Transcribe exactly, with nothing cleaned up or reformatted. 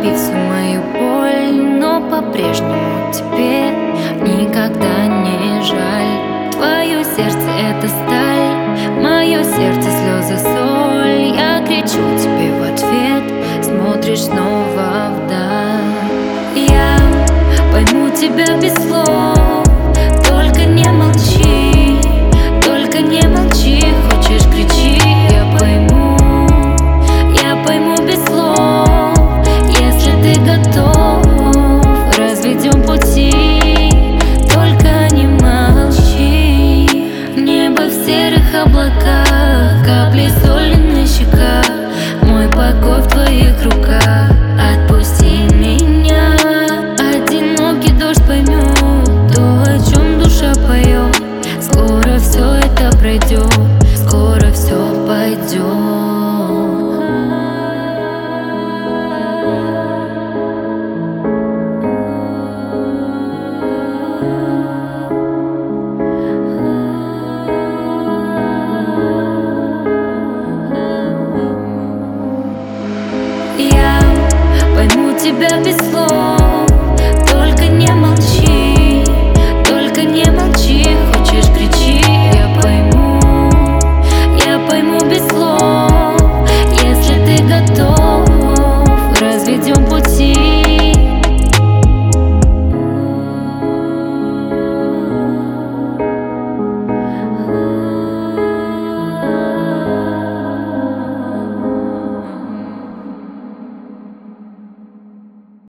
разбив всю мою боль, но по-прежнему тебе никогда не жаль. Твое сердце — это сталь, мое сердце — слезы, соль. Я кричу тебе в ответ, смотришь снова вдаль. Я пойму тебя без слов,